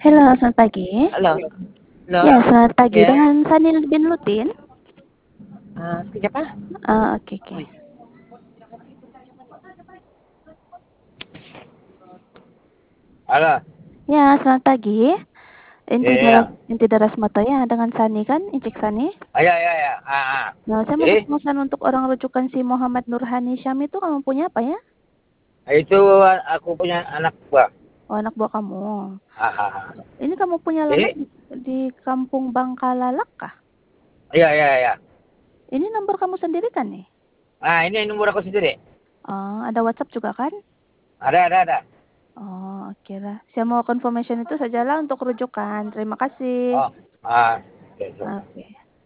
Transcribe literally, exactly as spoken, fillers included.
Halo, selamat pagi. Halo, halo, Ya, selamat pagi. ya, Dengan Sanil bin Lutin. uh, siapa? Oh, oke, oke. Wih, halo, Ya, selamat pagi. Inti ya, daras ya, inti daras moto ya dengan Sani kan, Incik Sani. ya, ya, ya, ah, ah. Nah, saya mau Jadi, pesan untuk orang rujukan si Muhammad Nurhani Syam itu kamu punya apa ya? itu aku punya anak buah. Oh, anak buah kamu. Ah, ah, ah. Ini kamu punya alamat Jadi, di, di Kampung Bangkalalak kah? ya, ya, ya. Ini nomor kamu sendiri kan nih? Ah, ini nomor aku sendiri. Oh, ada WhatsApp juga kan? Ada, ada, ada. Oh, oke lah. Saya mau confirmation itu sajalah untuk rujukan. Terima kasih. Oh, ah, oke, so. Oke.